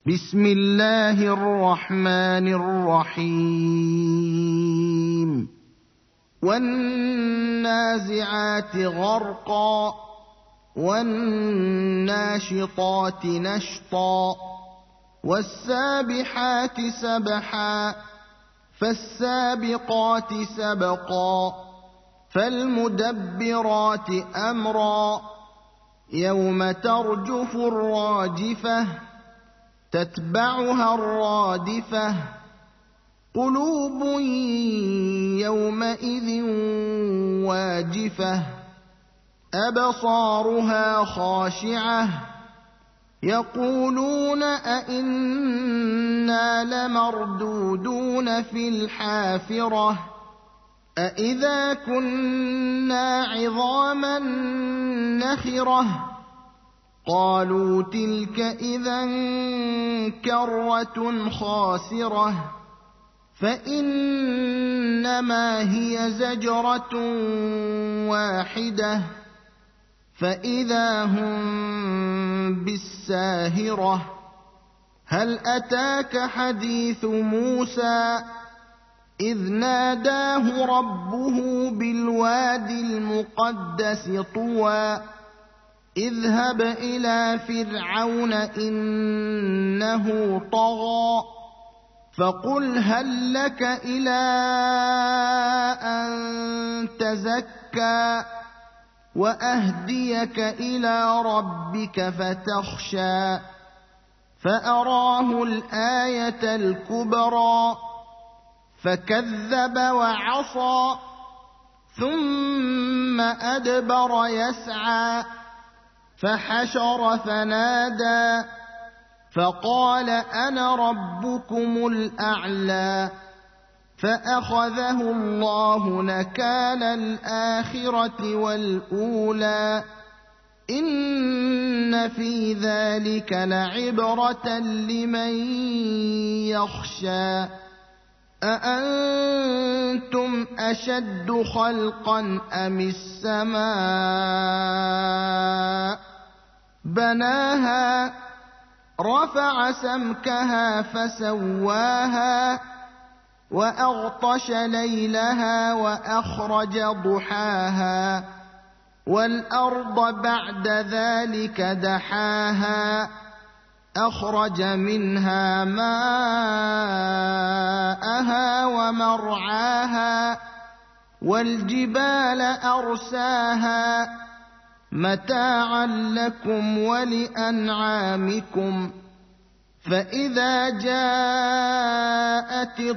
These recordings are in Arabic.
بسم الله الرحمن الرحيم والنازعات غرقا والناشطات نشطا والسابحات سبحا فالسابقات سبقا فالمدبرات أمرا يوم ترجف الراجفة تتبعها الرادفة قلوب يومئذ واجفة أبصارها خاشعة يقولون أئنا لمردودون في الحافرة أئذا كنا عظاما نخرة قالوا تلك إذا كرة خاسرة فإنما هي زجرة واحدة فإذا هم بالساهرة هل أتاك حديث موسى إذ ناداه ربه بالوادي المقدس طوى اذهب إلى فرعون إنه طغى فقل هل لك إلى أن تزكى وأهديك إلى ربك فتخشى فأراه الآية الكبرى فكذب وعصى ثم أدبر يسعى فحشر فنادى فقال أنا ربكم الأعلى فأخذه الله نكال الآخرة والأولى إن في ذلك لعبرة لمن يخشى أأنتم أشد خلقا أم السماء بناها رفع سمكها فسواها وأغطش ليلها وأخرج ضحاها والأرض بعد ذلك دحاها أخرج منها ماءها ومرعاها والجبال أرساها متاعا لكم ولأنعامكم فإذا جاءت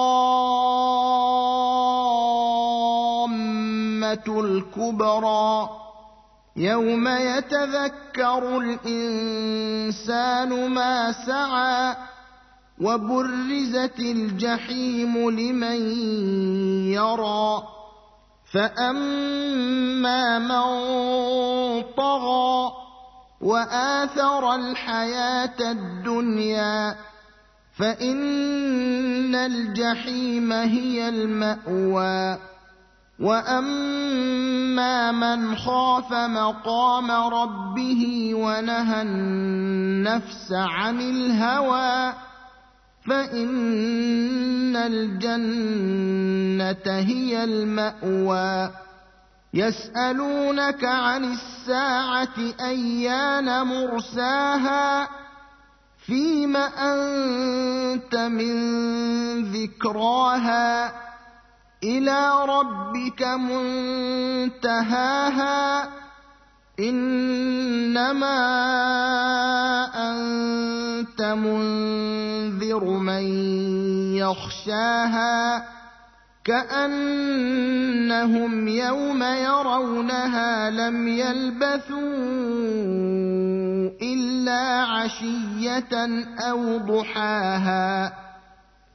الطامة الكبرى يوم يتذكر الإنسان ما سعى وبرزت الجحيم لمن يرى فأما من طغى وآثر الحياة الدنيا فإن الجحيم هي المأوى وأما من خاف مقام ربه ونهى النفس عن الهوى فإن الجنة هي المأوى يسألونك عن الساعة أيان مرساها فيم أنت من ذكراها إلى ربك منتهاها إنما أنت منذر من يخشاها كأنهم يوم يرونها لم يلبثوا إلا عشية أو ضحاها